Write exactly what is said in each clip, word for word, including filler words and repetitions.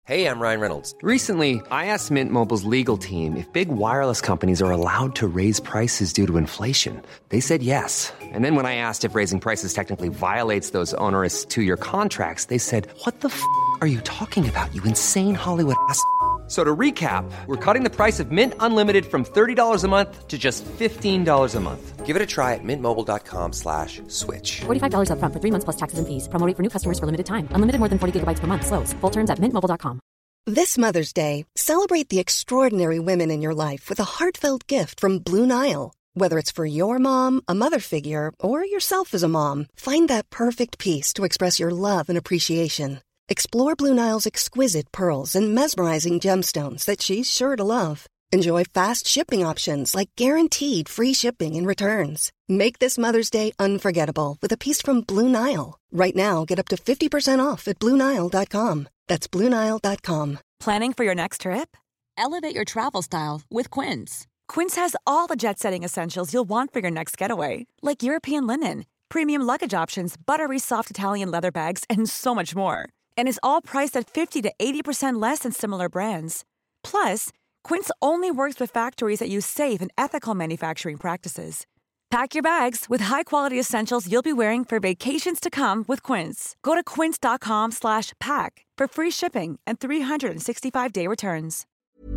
Hey, I'm Ryan Reynolds. Recently, I asked Mint Mobile's legal team if big wireless companies are allowed to raise prices due to inflation. They said yes. And then when I asked if raising prices technically violates those onerous two-year contracts, they said, what the f*** are you talking about, you insane Hollywood ass f- So to recap, we're cutting the price of Mint Unlimited from thirty dollars a month to just fifteen dollars a month. Give it a try at mintmobile.com slash switch. forty-five dollars up front for three months plus taxes and fees. Promo rate for new customers for limited time. Unlimited more than forty gigabytes per month. Slows full terms at mint mobile dot com. This Mother's Day, celebrate the extraordinary women in your life with a heartfelt gift from Blue Nile. Whether it's for your mom, a mother figure, or yourself as a mom, find that perfect piece to express your love and appreciation. Explore Blue Nile's exquisite pearls and mesmerizing gemstones that she's sure to love. Enjoy fast shipping options like guaranteed free shipping and returns. Make this Mother's Day unforgettable with a piece from Blue Nile. Right now, get up to fifty percent off at blue nile dot com. That's blue nile dot com. Planning for your next trip? Elevate your travel style with Quince. Quince has all the jet-setting essentials you'll want for your next getaway, like European linen, premium luggage options, buttery soft Italian leather bags, and so much more. And is all priced at fifty to eighty percent less than similar brands. Plus, Quince only works with factories that use safe and ethical manufacturing practices. Pack your bags with high-quality essentials you'll be wearing for vacations to come with Quince. Go to quince.com slash pack for free shipping and three sixty-five day returns.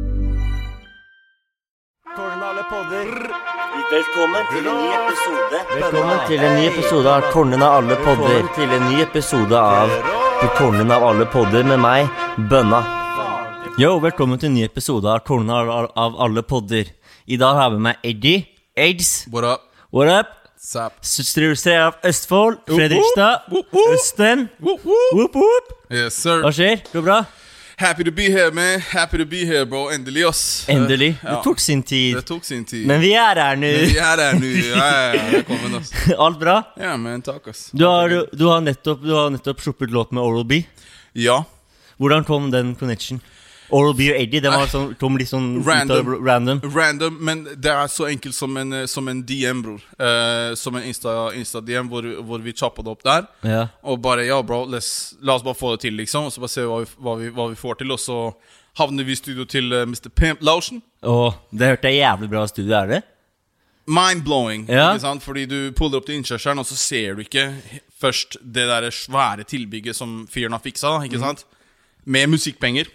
Velkommen til en ny episode. Velkommen til en ny episode av Kongen av alle podder. Til en ny episode av Kongen av alle podder med meg, Bønna. Yo, velkommen til en ny episode av Kongen av, av alle podder. I dag har vi med Eddie, Aids. What up? What up? Sup? Strø av Østfold, Fredrikstad, Østen. Whoop, whoop. Yes, sir. Hva skjer? Går bra? Happy to be here, man. Happy to be here, bro. Endelig, ass. Endelig. Ja. Det tok sin tid. Det tok sin tid. Men vi er her nå. Men vi er her nå. Ja, ja, ja. Velkommen, ass. Alt bra? Ja, men takk, ass. Du har, du har nettopp, du har nettopp sluppet låt med Oral B. Ja. Hvordan kom den connection? Oral B og Eddie, det var sånn, kom litt sånn random, random. Random, men det er så enkelt som en, som en D M, bror. Uh, som en Insta, Insta D M, hvor, hvor vi choppet opp der. Ja. Og bare, ja, bro, let's, la oss bare få det til, liksom. Og så bare se hva vi, hva vi, hva vi får til. Og så havner vi i studio til uh, mister Pimp Lotion. Åh, det hørte jeg jævlig bra studio, er det? Mind-blowing, ja. Ikke sant? Fordi du puller opp til innkjørselen, og så ser du ikke først det der svære tilbygget som fyren har fiksa, ikke sant? Med musikkpenger.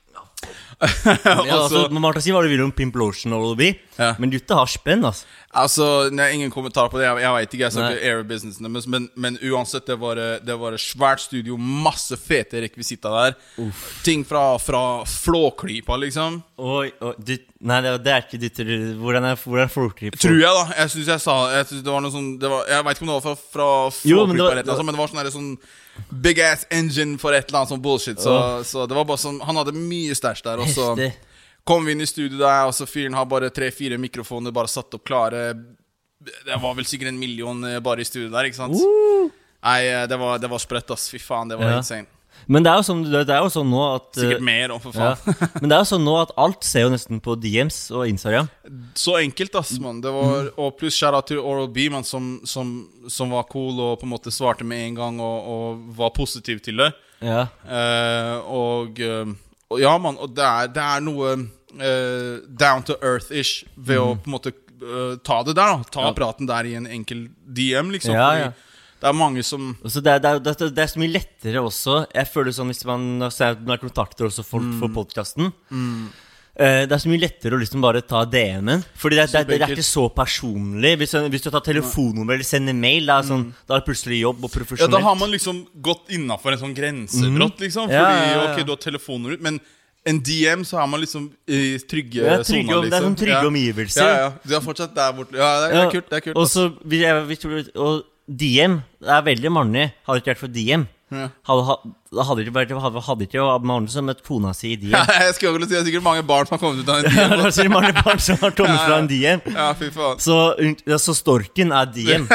Ja, altså, man må si hva du vil om Pimp Lotion og Oral B, ja. Men gutta har spenn, altså. Altså, nei, ingen kommentar på det. Jeg, jeg vet ikke, jeg sa ikke air-businessen deres, men, men uansett, det var, det var et svært studio, masse fete rekvisitter der. Uff. Ting fra, fra flåklypa, liksom. Oi, oi, du, nei, det, det er ikke ditt. Hvordan er, hvordan er flåklypa? Tror jeg da, jeg synes jeg sa, jeg synes det var noe sånn, det var, jeg vet ikke om det var fra, fra flåklypa eller et eller annet, men det var sånn her, sånn big ass engine for et eller annet sånn bullshit, så, oh. så det var bare sånn, han hadde mye stæsj der, og så kom vi inn i studio der, og så fyren har bare tre-fire mikrofoner bare satt opp klare. Det var vel sikkert en million bare i studio der, ikke sant? Uh. Nei, det var, det var sprøtt, ass. Fy faen, det var ja. Insane. Men det er jo sånn, det er jo sånn nå at sikkert mer, for faen. Ja. Men det er jo sånn nå at alt ser jo nesten på D Ms og Instagram. Så enkelt, ass, man. Det var, mm. og pluss shout out til Oral B, man, som, som, som var cool og på en måte svarte med en gang og, og var positiv til det. Ja. Uh, og... Uh, Og ja, man, og det er, det er noe uh, down to earth-ish ved mm. å på en måte uh, ta det der, da. Ta ja. Praten der i en enkel D M, liksom. Ja, ja. Det er mange som så det, er, det, er, det er så mye lettere også. Jeg føler sånn hvis man har kontakter også folk mm. for podcasten mm. uh, det er så mye lettere å liksom bare ta D M-en. Fordi det, det, det, det er ikke så personlig. Hvis, hvis du tar telefonnummer eller sender mail, da er, sånn, mm. da er det plutselig jobb og profesjonelt. Ja, da har man liksom gått innenfor en sånn grensebrott, mm. liksom. Fordi, ja, ja, ja. ok, du har telefoner ut, men en D M så har man liksom i trygge ja, zoner, liksom. Det er sånn trygge ja. Omgivelser. Ja, ja, du har fortsatt der borte. Ja, det er, ja. Det er kult, det er kult. Og så, og D M, det er veldig mange, hadde ikke vært for D M. Ja. Hadde, hadde ikke vært, hadde, hadde ikke mange som et kona si i D M. Ja, jeg skal jo si, det er sikkert mange barn som har kommet ut av en D M. Ja, det er sikkert mange barn som har kommet fra en D M. Ja, fy faen. Så, ja, så storken er D M.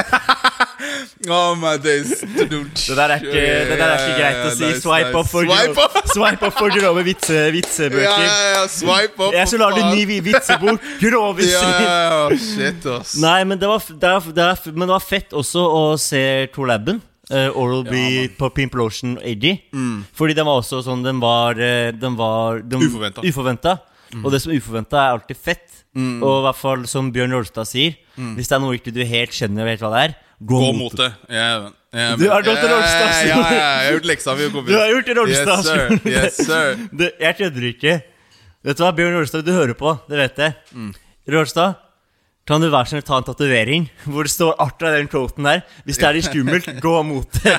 Oh my days. Det der er ikke, det der er ikke greit å si. Nice, swipe nice. Up for swipe up. Swipe up for grove vitse, vitsebøker. Ja, ja, ja, swipe up. Jeg så lager en ny vitsebok. Grove ja, ja, ja, shit, ass. Nei, men det var, det, er, det, er, men det var fett også å se Torlabben. uh, Oral-B ja, på Pimplotion Eddie. Mm. Fordi den var også sånn, den var, den var den, Uforventet. Uforventet. Mm. Og det som er uforventet er alltid fett. Mm. Og i hvert fall som Bjørn Rolstad sier, mm. hvis det er noe ikke du helt skjønner og vet hva det er, gå, gå mot det. det. Yeah, yeah, du har gått til Rolstad. Ja, ja, ja, jeg har gjort leksa mi. Du har gjort det, Rolstad. Yes, sir. Yes, sir. det, jeg kødder ikke. Vet du hva, Bjørn Rolstad, du hører på, det vet jeg. Mm. Rolstad, kan du være sånn å ta en tatovering hvor det står artig av den quoten der. Hvis det er litt skummelt, gå mot det.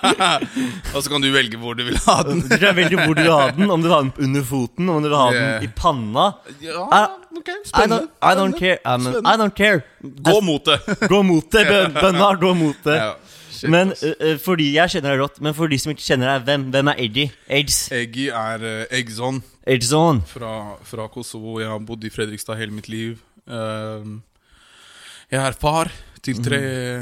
Og så kan du velge hvor du vil ha den. Du kan velge hvor du vil ha den. Om du vil ha den under foten, om du vil ha yeah. den i panna. Ja, ok, spennende. I don't, I don't care I, mean, I don't care Gå mot det. Gå mot det, bønner, gå mot det ja, men uh, fordi jeg kjenner det godt. Men for de som ikke kjenner det, hvem, hvem er Eddie? Eggs Eggy er uh, Eggzone Eggzone fra, fra Kosovo. Jeg har bodd i Fredrikstad hele mitt liv. uh, Jeg er far til tre,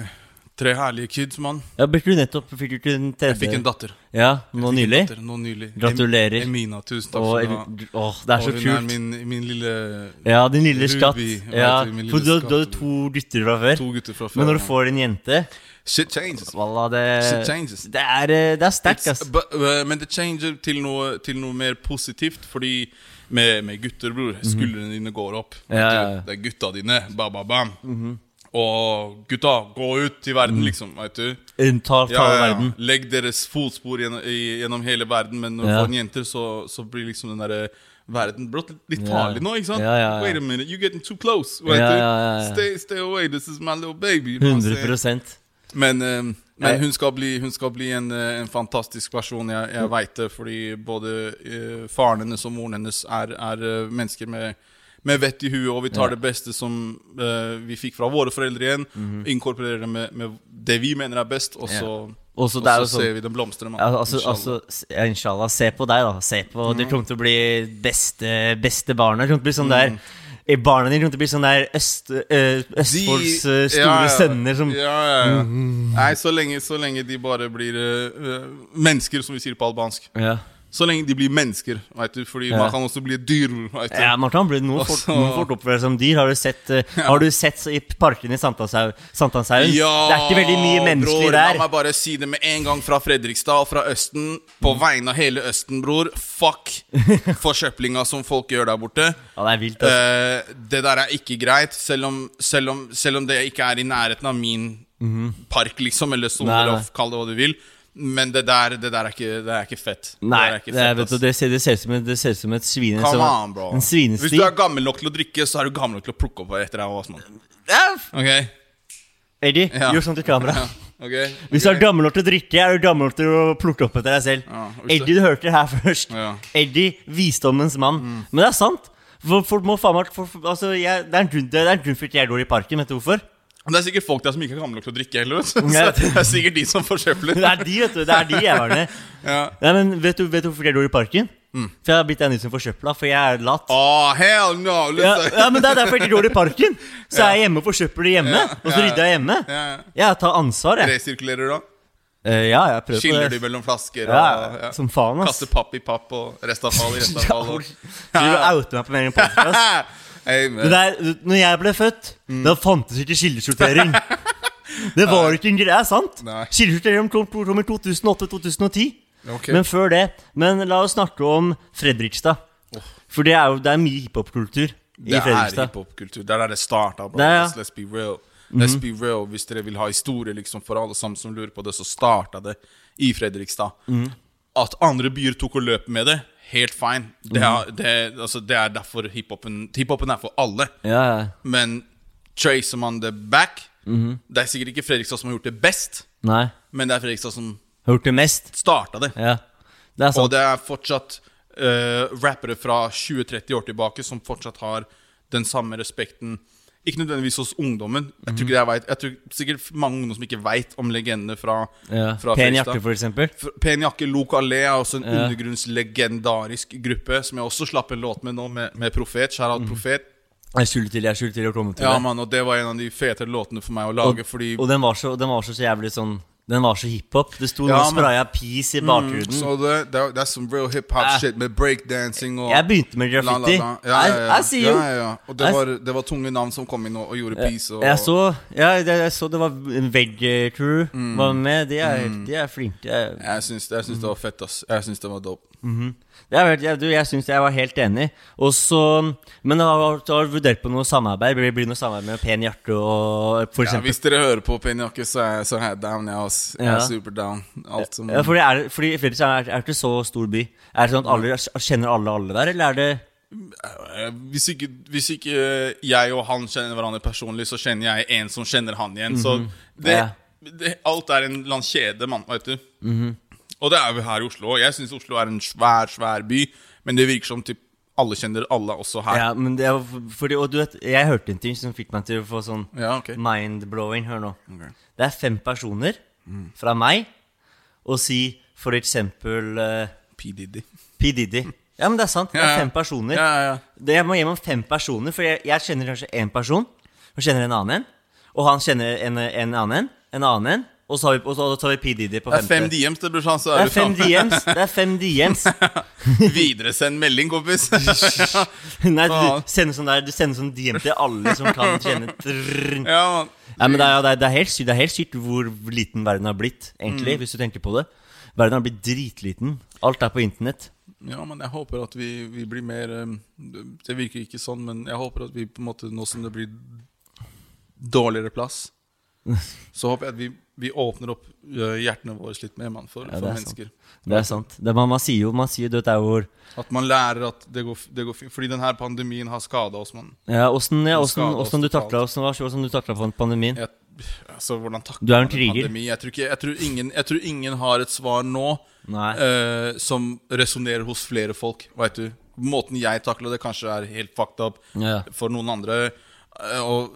tre herlige kids, mann. Ja, fikk du nettopp fikk du en tredje? Jeg fikk en datter. Ja, nå nylig? Datter, nå nylig. Gratulerer. Emina, tusen takk for det. Åh, det er så kult. Og hun er min, min lille Ja, din lille skatt. Ja, lille for du, du hadde to gutter fra før. To gutter fra før. Men når du får en jente Shit changes. Wallah, det, Shit changes. Det er, det er sterkt, ass. But, uh, men det changer til noe, til noe mer positivt. Fordi med, med gutter, bror, skuldrene dine går opp. Ja, ja, ja. Det er gutta dine. Ba, ba, bam. Mm-hmm. Og gutta, gå ut i verden, liksom, vet du. Ta, ta ja, ja, ja. verden. Legg deres fotspor gjennom, gjennom hele verden. Men når du ja. får en jenter, så, så blir liksom den der verden brått litt farlig ja. nå, ikke sant? Ja, ja, ja. Wait a minute, you're getting too close, vet ja, du. Ja, ja, ja. Stay, stay away, this is my little baby. hundre prosent. Men, um, men hun skal bli, hun skal bli en, en fantastisk person, jeg, jeg vet det. Fordi både uh, faren hennes og moren hennes er, er uh, mennesker med med vett i huet, og vi tar ja. det beste som uh, vi fikk fra våre foreldre igjen, mm-hmm. inkorporerer det med, med det vi mener er best, og så, ja. og så, og så ser vi den blomstre, man. Ja, altså, inshallah. Altså, ja, inshallah, se på deg da, se på, mm. det kommer til å bli beste, beste barna, det kommer til å bli sånn mm. der, barna dine kommer til å bli sånn der øst, øh, Østfolds øh, store ja, ja. sønner som ja, ja, ja. Mm. Nei, så lenge, så lenge de bare blir øh, mennesker, som vi sier på albansk. Ja. Så lenge de blir mennesker, vet du. Fordi ja. man kan også bli dyr, vet du. Ja, man kan bli noe fort, noe fort oppført som dyr. Har du sett, uh, ja. har du sett i parken i Sankthanshaugen? Ja, det er ikke veldig mye menneskelig bror, der. La meg bare si det med en gang fra Fredrikstad og fra Østen. På vegne av hele Østen, bror. Fuck forsøplinga som folk gjør der borte. Ja, det er vilt, altså. uh, Det der er ikke greit. Selv om, selv om, selv om det ikke er i nærheten av min mm-hmm. park, liksom. Eller soneroff, kall det hva du vil. Men det der, det der er, ikke, det er ikke fett. Nei, det, er ikke det, er, fett, du, det, ser, det, ser som et, det ser som et svine. Come on, bro. En svinesti. Hvis du er gammel nok til å drikke, så er du gammel nok til å plukke opp etter deg også, ja. Ok Eddie, ja. gjør sånn til kamera. Ja. Okay. Hvis du er gammel nok til å drikke, er du gammel nok til å plukke opp etter deg selv. Ja, Eddie, du hørte det her først. Ja. Eddie, visdommens mann. mm. Men det er sant. Folk må faen meg for, altså, jeg, Det er en grunn for at jeg går i parken. Vet du hvorfor? Det er sikkert folk der som ikke er gamle nok til å drikke heller. Så det er sikkert de som forsøpler. Det er de, vet du, det er de jævlene. Ja. Ja, men vet du, vet du hvorfor jeg går i parken? Mm. For jeg har blitt en som forsøpler, for jeg er latt. Oh, hell no, ja, ja, men det er derfor jeg ikke går i parken. Så ja. er jeg hjemme og forsøpler hjemme, ja, og så ja, rydder jeg hjemme. Ja, ja. Jeg tar ansvar, jeg. Resirkulerer du da? Uh, ja, jeg prøver Skiller du mellom flasker og, ja, ja. Som faen, ass. Kaster papp i papp og restavfall i restavfall og... Du outer meg på mer enn podcast. Hey, der, når jeg ble født, mm. da fantes ikke kildesortering. Det var ikke en greie, sant? Kildesortering kom i to tusen og åtte til to tusen og ti. Okay. Men før det. Men la oss snakke om Fredrikstad. oh. For det er jo det er mye hiphop-kultur i Fredrikstad. Det er hiphop-kultur, det er der det startet, bro. Det, ja. Let's be real. Let's mm. be real. Hvis dere vil ha historie liksom, for alle sammen som lurer på det, så startet det i Fredrikstad. mm. At andre byer tok og løp med det, helt fine. Det er, det, altså, det er derfor hiphopen Hiphopen er for alle. Ja. Men tracer man det back, mm-hmm. det er sikkert ikke Fredrikstad som har gjort det best. Nei. Men det er Fredrikstad som har gjort det mest. Startet det. Ja. Det er sant. Og det er fortsatt uh, rappere fra tjue til tretti år tilbake som fortsatt har den samme respekten. Ikke nødvendigvis hos ungdommen. Jeg tror, ikke jeg vet, jeg tror sikkert mange ungdom som ikke vet om legendene fra, ja. fra Pen Jakke, for eksempel. Pen Jakke, Loco Allé er også en ja. undergrunnslegendarisk gruppe som jeg også slapp en låt med nå, med, med Profet. Shoutout mm. Profet. Jeg skylder til, jeg skylder til å komme til ja, det. Man, og det var en av de fete låtene for meg å lage, og, fordi... Og den var så, den var så, så jævlig sånn Den var så hiphop. Det stod ja, noen spraya peace I bakgrunnen. Mm, so that, that, that's some real hiphop uh, shit med breakdancing og Jeg begynte med graffiti. La, la, la. Ja, ja, ja. I, I see you. Ja, ja, ja. Og det var, det var tunge navn som kom inn og, og gjorde peace. Og, jeg så, ja, det, jeg så det var Veg Crew mm. var med. De er, mm. de er flinke. Jeg, jeg syns, jeg syns mm. det var fett, ass. Jeg syns det var dope. Mhm. Jeg, jeg, du, jeg synes jeg var helt enig. Og så, men jeg har, jeg har vurdert på noe samarbeid. Det blir noe samarbeid med Pen Hjerte og for eksempel. Ja, hvis dere hører på Pen Hjerte, så er, så er jeg down. Jeg er, jeg er ja. super down. Alt som... Ja, fordi er, fordi Fredrikstad er, er ikke så stor by. Er det sånn at alle, kjenner alle alle der, eller er det... Hvis ikke, hvis ikke jeg og han kjenner hverandre personlig, så kjenner jeg en som kjenner han igjen. Mm-hmm. Så det, ja. det, alt er en landskjede, mann, vet du. Mhm. Og det er vi her I Oslo. Jeg synes Oslo er en svær, svær by, men det virker som typ alle kjenner alle også her. Ja, men det er fordi, og du vet, jeg hørte en ting som fikk meg til å få sånn ja, okay. mind-blowing, hør nå. Okay. Det er fem personer mm. fra meg, og si for eksempel... Uh, P. Diddy. P. Diddy. Ja, men det er sant, det er fem personer. Ja, ja, ja. Det, jeg må gjennom fem personer, for jeg, jeg kjenner kanskje en person, og kjenner en annen en, og han kjenner en, en annen en, en annen en, og så har vi, og så tar vi P. Diddy på femte. Det er fem D Ms, det blir sånn, så er det er fem D Ms, det er fem D Ms. Videre send melding, kompis. Nei, du sender sånn der, du sender sånn D M til alle som kan kjenne. Ja, man. Ja, men det er, det, er, det, er helt sykt, det er helt sykt hvor liten verden har blitt, egentlig, mm. hvis du tenker på det. Verden har blitt dritliten. Alt er på internett. Ja, men jeg håper at vi, vi blir mer, det virker ikke sånn, men jeg håper at vi på en måte, nå som det blir dårligere plass, så håper jeg at vi, vi åpner opp hjertene våre litt mer, man, for, ja, for mennesker. Sant. Det er sant. Det, man, man sier jo, man sier jo det er hvor... At man lærer at det går, det går fint, fordi denne pandemien har skadet oss, man. Ja, hvordan, ja, hvordan, hvordan du taklet, hvordan, hvordan du taklet på pandemien? Jeg, altså, hvordan taklet du er en kriger. Pandemi? Jeg tror, ikke, jeg, tror ingen, jeg tror ingen har et svar nå uh, som resonerer hos flere folk, vet du. Måten jeg takler det kanskje er helt fucked up ja. For noen andre... Og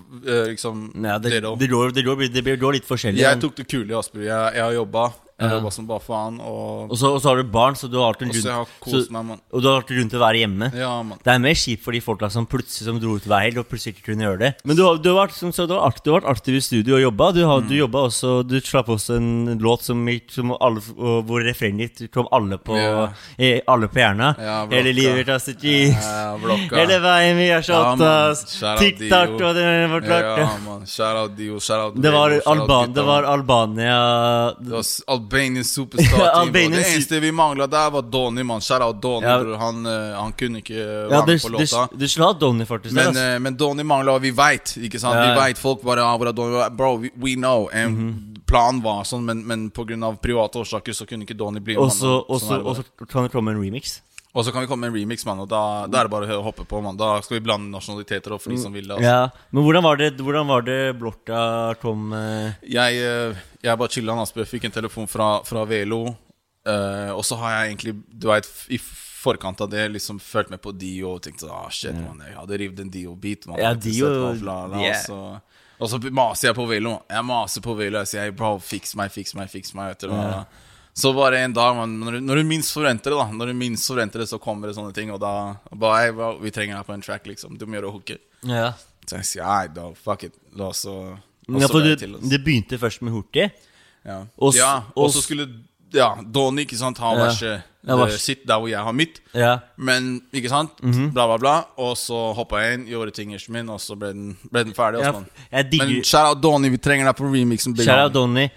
liksom ja, det, det, det, går, det, går, det går litt forskjellig. Jeg tok det kule I Asper. Jeg, jeg har jobbet Jeg ja. jobber som bare faen og... Og, så, og så har du barn, så du har alltid rundt, har kost meg, man. Og du har alltid rundt til å være hjemme ja, man. Det er mer kjipt for de folk som plutselig som dro ut hver helg og plutselig ikke kunne gjøre det. Men du har, du har, vært, som, så du har, aktiv, du har vært aktiv I studio og jobbet. Du, har, mm. du jobbet også, du slapp også en låt som, som alle, hvor refrenget ditt kom alle på, ja. alle på hjerna ja, hele livet tas det cheese ja, hele veien vi har shot oss TikTok og det var klart ja, man. Shout out Dio, shout out det var, Alban, det var Albania det var Albanian Superstar Albanian det eneste vi manglet der var Donny, man. Shout out Donny ja. han, han kunne ikke være ja, med på låta du skulle ha Donny faktisk men, uh, men Donny manglet, vi vet ikke sant? Ja. Vi vet folk bare ah, Donny, bro, we, we know and mm-hmm. planen var sånn men, men på grunn av private årsaker så kunne ikke Donny bli og så kan det komme en remix og så kan vi komme med en remix, man, og da, da er det bare å hoppe på, man. Da skal vi blande nasjonaliteter for de som vil det. Altså. Ja, men hvordan var det, hvordan var det Blåtta kom? Eh... Jeg, jeg bare chillet, Asper, fikk en telefon fra, fra Velo, uh, og så har jeg egentlig, du vet, I forkant av det, liksom følt med på Dio, og tenkte, ah, shit, ja. Man, jeg hadde rivet en Dio-beat, man. Ja, Dio, yeah. så, og så maser jeg på Velo, jeg maser på Velo, jeg sier, bro, fix meg, fix meg, fix meg, vet du, ja. Så bare en dag, man, når, du, når du minst forventer det da Når du minst forventer det, så kommer det sånne ting Og da, bare, hey, bro, vi trenger deg på en track liksom Du må gjøre hooke ja. Så jeg sier, nei, da, fuck it La oss så ja, for du, det begynte først med hurtig Ja, og ja, så skulle Ja, Donny, ikke sant, ha ja. verset ja, Sitt der hvor jeg har mitt ja. Men, ikke sant, mm-hmm. bla bla bla Og så hoppet jeg inn, gjorde tingers min Og så ble den, ble den ferdig ja, Men shout out Donny, vi trenger deg på remixen Shout out Donny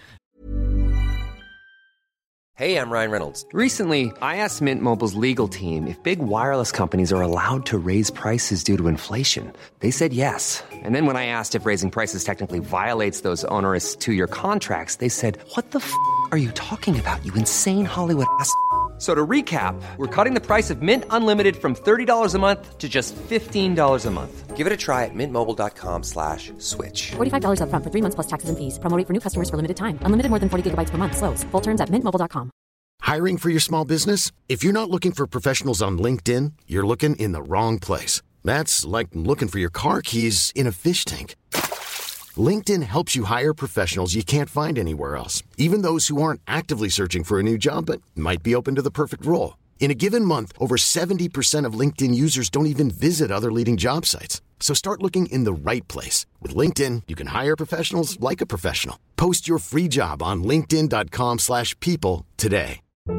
Hey, I'm Ryan Reynolds. Recently, I asked Mint Mobile's legal team if big wireless companies are allowed to raise prices due to inflation. They said yes. And then when I asked if raising prices technically violates those onerous two-year contracts, they said, what the f*** are you talking about, you insane Hollywood ass So to recap, we're cutting the price of Mint Unlimited from thirty dollars a month to just fifteen dollars a month. Give it a try at mintmobile.com slash switch. forty-five dollars up front for three months plus taxes and fees. Promo rate for new customers for limited time. Unlimited more than forty gigabytes per month. Slows full terms at mint mobile dot com. Hiring for your small business? If you're not looking for professionals on LinkedIn, you're looking in the wrong place. That's like looking for your car keys in a fish tank. LinkedIn helps you hire professionals you can't find anywhere else, even those who aren't actively searching for a new job but might be open to the perfect role. In a given month, over seventy percent of LinkedIn users don't even visit other leading job sites. So start looking in the right place. With LinkedIn, you can hire professionals like a professional. Post your free job on linkedin.com slash people today.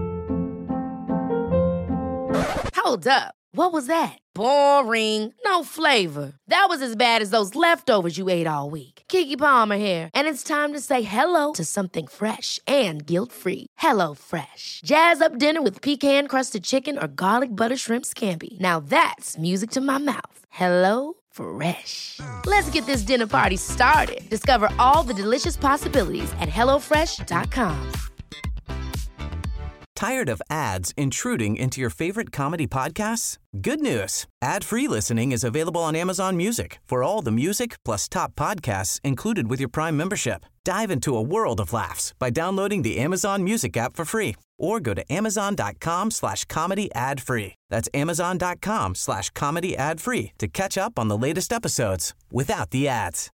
Hold up. What was that? Boring. No flavor. That was as bad as those leftovers you ate all week. Keke Palmer here, and it's time to say hello to something fresh and guilt-free. Hello Fresh. Jazz up dinner with pecan-crusted chicken or garlic butter shrimp scampi. Now that's music to my mouth. Hello Fresh. Let's get this dinner party started. Discover all the delicious possibilities at hello fresh dot com. Tired of ads intruding into your favorite comedy podcasts? Good news. Ad-free listening is available on Amazon Music for all the music plus top podcasts included with your Prime membership. Dive into a world of laughs by downloading the Amazon Music app for free or go to amazon.com slash comedy ad free. That's amazon.com slash comedy ad free to catch up on the latest episodes without the ads.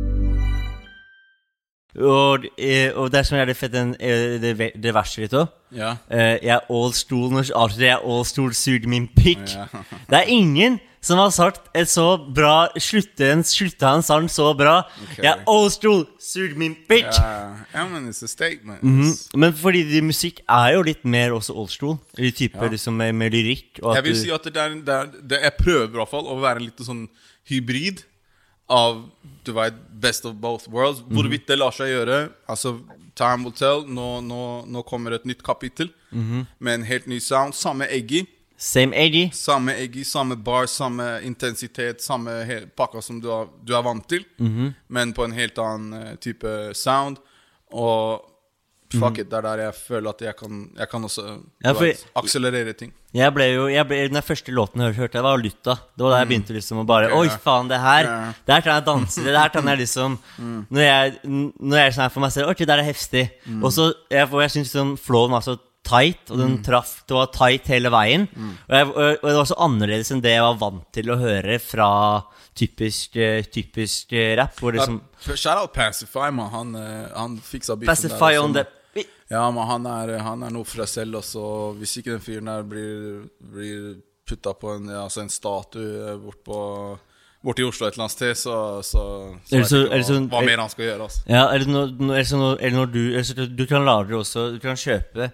Og, og det som er det fett, det, det verste litt også. Ja. Jeg er all stool, altså det er all stool, sug min pitch. Ja. Det er ingen som har sagt et så bra, slutte en, slutte en sang så bra. Okay. Jeg er all stool, sug min pitch. Ja, yeah. Men it's a statement. Mm-hmm. Men fordi de musikk er jo litt mer også old stool, i type ja. Liksom med, med lyrikk. Og jeg vil du... si at det er, det er, det er jeg prøver i hvert fall å være litt sånn hybrid av, du vet, best of both worlds. Mm-hmm. Hvorvidt det lar seg gjøre, altså, time will tell. Nå, nå, nå kommer et nytt kapittel mm-hmm. med en helt ny sound. Samme Eggy. Same Eggy. Samme Eggy, samme bar, samme intensitet, samme pakka som du er, du er vant til. Mm-hmm. Men på en helt annen uh, type sound. Og fuck mm. it, det er der jeg føler at jeg kan, jeg kan også ja, for, vet, akselerere ting. Jeg ble jo, jeg ble, den første låten jeg hørte, jeg var Lytta. Det var da jeg begynte liksom å bare, oi faen, det her, yeah. det her kan jeg danse, det her kan jeg liksom, mm. når jeg, når jeg er sånn her for meg selv, ok, det er heftig. Mm. Og så, jeg, jeg synes liksom, flowen var så tight, og den mm. traff, det var tight hele veien. Mm. Og, jeg, og, og det var så annerledes enn det jeg var vant til å høre fra typisk, typisk rap. Hvor liksom, uh, shout out Pacify, man, han, han fiksa biten Pacify der. On the Ja, men han er, han er noe for seg selv også. Hvis ikke den fyren der blir, blir puttet på en, altså en statue bort, på, bort i Oslo et eller annet sted, så, så, så vet jeg ikke hva, hva mer han skal gjøre altså. Ja, eller når, eller eller når du eller du kan lage også, du kan kjøpe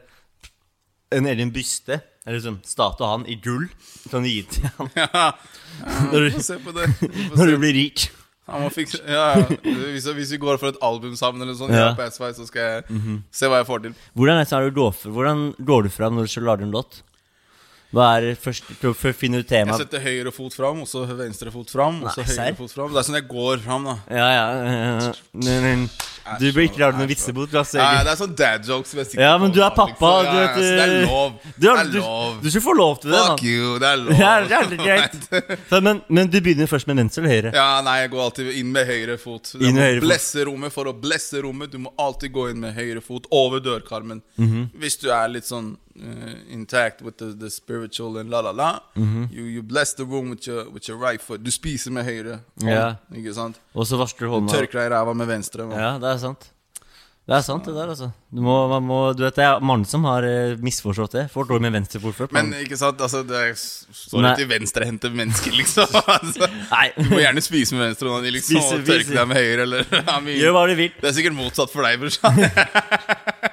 en egen byste, eller sånn, statue han i gull, kan du gi til han. Ja, ja når, du, se på det. Når du blir rik. Ja, fikse, ja, ja. Hvis, hvis vi går for et album sammen eller sånn, ja. Ja, så skal jeg mm-hmm. se hva jeg får til. Hvordan, er det, hvordan går du fram når du skal lage en låt? Hva er det først for å finne ut tema? Jeg setter høyre fot fram, og så venstre fot fram, og så høyre fot fram. Det er sånn jeg går fram da. Ja, ja, ja. Men, men, du bør ikke lage noen vitsebot. Ja, det er sånn dad jokes. Ja, men du er pappa. Du, ja, ja, det er lov. Du, er, du, du, du skal få lov til det. Fuck you, det er lov. Ja, det er greit. Så, men, men du begynner først med venstre eller høyre? Ja, nei, jeg går alltid inn med høyre fot. Du må blesse rommet for å blesse rommet. Du må alltid gå inn med høyre fot over dørkarmen. Mm-hmm. Hvis du er litt sånn Uh, intact with the, the spiritual and la la la mm-hmm. you, you bless the room with your, with your right foot. Du spiser med høyre hånd, ja. Ikke sant? Og så vasker du hånda. Du tørker deg i ræva med venstre man. Ja, det er sant. Det er sant det der altså. Du, må, man må, du vet det er mange som har uh, misforstått det. Får dårlig med venstre fot først. Men ikke sant, altså det står ikke til venstre hente mennesker liksom. Altså, nei. Du må gjerne spise med venstre hånda liksom, spise, og tørke deg med høyre eller, I mean, gjør hva du vil. Det er sikkert motsatt for deg, brorsan.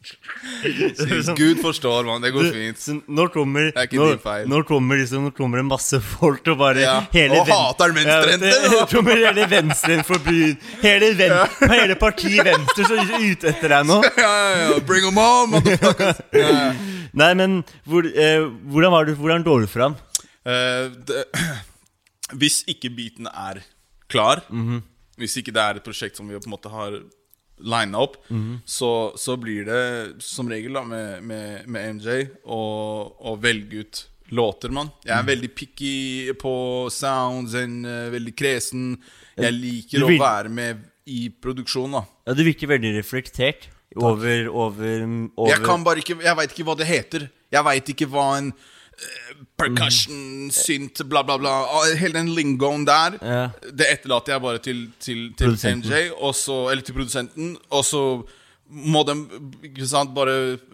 Gud forstår man, det går så, fint så når kommer når, når kommer liksom, når kommer en masse folk og bare ja. hele og hater venstrehente ja, kommer hele venstre for byen hele, ven, ja. hele partiet venstre så ut etter deg nå ja, ja, ja. Bring them on motherfuckers ja, ja. Nei, men hvor, eh, hvordan var du, hvordan går du fram? Uh, det, hvis ikke biten er klar mm-hmm. hvis ikke det er et prosjekt som vi på en måte har line up mm-hmm. så, så blir det som regel da, med, med, med M J og, og velge ut låter man. Jeg er mm. veldig picky på sounds and, uh, veldig kresen. Jeg liker vil... å være med i produksjonen da. Ja, du virker veldig reflektert over, over, over... Jeg kan bare ikke, jeg vet ikke hva det heter. Jeg vet ikke hva en percussion, mm. synt, bla bla bla. Hele den lingoen der ja. Det etterlater jeg bare til, til, til M J også, eller til produsenten. Og så må de ikke sant, bare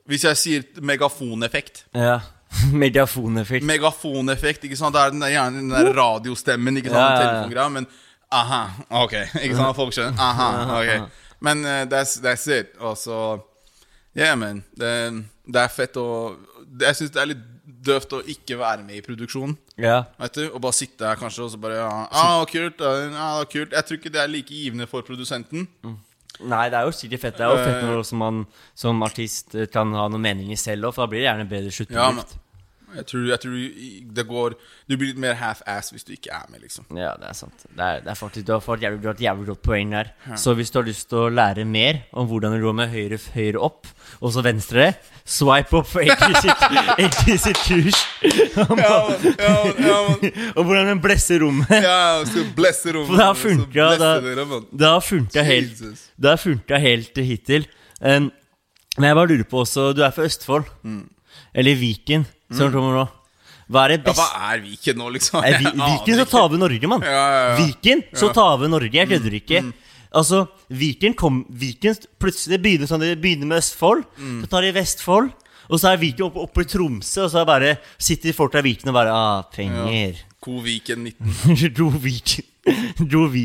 Hvis jeg sier megafoneffekt. Ja, megafoneffekt. Megafoneffekt, ikke sant? Det er den der, gjerne den der radiostemmen, ikke sant? Ja, ja, ja. Telefongreia, men aha, ok. Ikke sant? Folk skjønner. Aha, ok. Men uh, that's, that's it. Og så, yeah man, det, det er fett å, jeg synes det er litt døvt å ikke være med i produksjonen. Ja. Vet du? Og bare sitte her kanskje, og så bare, ja, ah, kult, ah, kult. Jeg tror ikke det er like givende for produsenten. Mm. Nei, det er jo sikkert fett. Det er jo fett når man som artist kan ha noen meninger selv også, for da blir det gjerne bedre sluttprodukt. Ja, jeg tror, jeg tror det går, du blir litt mer half-ass hvis du ikke er med, liksom. Ja, det er sant. Det er, det er faktisk, du har fått jævlig, et jævlig godt poeng der. Ja. Så hvis du har lyst til å lære mer om hvordan du går med høyre, høyre opp, og så venstre, swipe opp for egentlig sitt kurs. Ja, man, ja, man, ja, man. Og hvordan den blesser rommet. Ja, skal blesse rommet. For det har funket, det har funket helt, det har funket helt hittil. Um, men jeg bare lurer på også, du er fra Østfold, mm. eller Viken, som mm. kommer nå. Hva er det best? Ja, hva er Viken nå, liksom? Er vi, Viken så tar vi Norge, mann. Ja, ja, ja. Viken så tar vi Norge, jeg kødder ikke. Mm. Altså, Viken kom, Viken plutselig begynner sånn, det begynner med Østfold, mm. så tar de Vestfold, og så er Viken oppe, oppe i Tromsø, og så er bare, sitter folk der i Viken og bare, ah, penger. Ja. Co-Viken nitten. Dro Viken. Dro vi.